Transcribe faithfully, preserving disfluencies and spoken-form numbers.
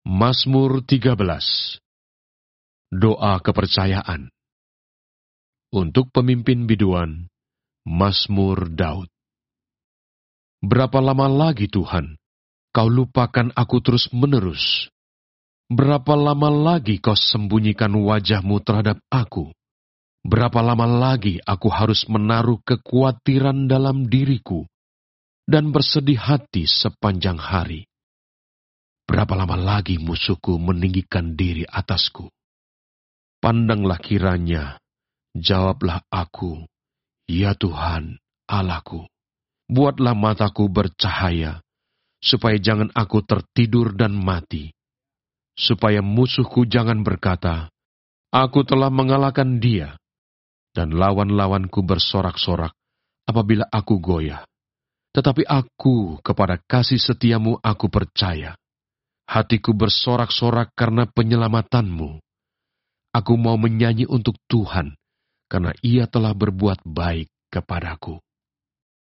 Mazmur tiga belas. Doa kepercayaan. Untuk pemimpin biduan, Mazmur Daud. Berapa lama lagi Tuhan, Kau lupakan aku terus-menerus? Berapa lama lagi Kau sembunyikan wajah-Mu terhadap aku? Berapa lama lagi aku harus menaruh kekhawatiran dalam diriku dan bersedih hati sepanjang hari? Berapa lama lagi musuhku meninggikan diri atasku? Pandanglah kiranya, jawablah aku, ya Tuhan, Allahku. Buatlah mataku bercahaya, supaya jangan aku tertidur dan mati. Supaya musuhku jangan berkata, aku telah mengalahkan dia, dan lawan-lawanku bersorak-sorak apabila aku goyah. Tetapi aku kepada kasih setiamu aku percaya. Hatiku bersorak-sorak karena penyelamatanmu. Aku mau menyanyi untuk Tuhan, karena Ia telah berbuat baik kepadaku.